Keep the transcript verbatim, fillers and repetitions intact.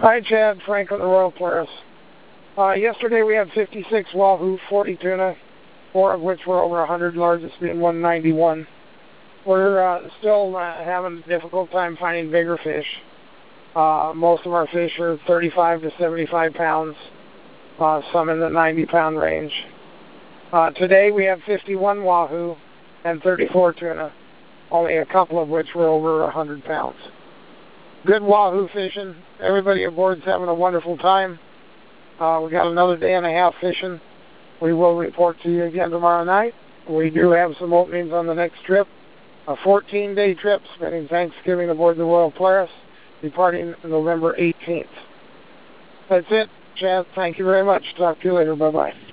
Hi, Chad. Frank of the Royal Polaris. Uh, yesterday we had fifty-six wahoo, forty tuna, four of which were over one hundred, largest being one ninety-one. We're uh, still uh, having a difficult time finding bigger fish. Uh, most of our fish are thirty-five to seventy-five pounds, uh, some in the ninety pound range. Uh, today we have fifty-one wahoo and thirty-four tuna, only a couple of which were over one hundred pounds. Good wahoo fishing. Everybody aboard's having a wonderful time. Uh, we got another day and a half fishing. We will report to you again tomorrow night. We do have some openings on the next trip. A fourteen day trip spending Thanksgiving aboard the Royal Polaris, departing November eighteenth. That's it, Chad. Thank you very much. Talk to you later. Bye-bye.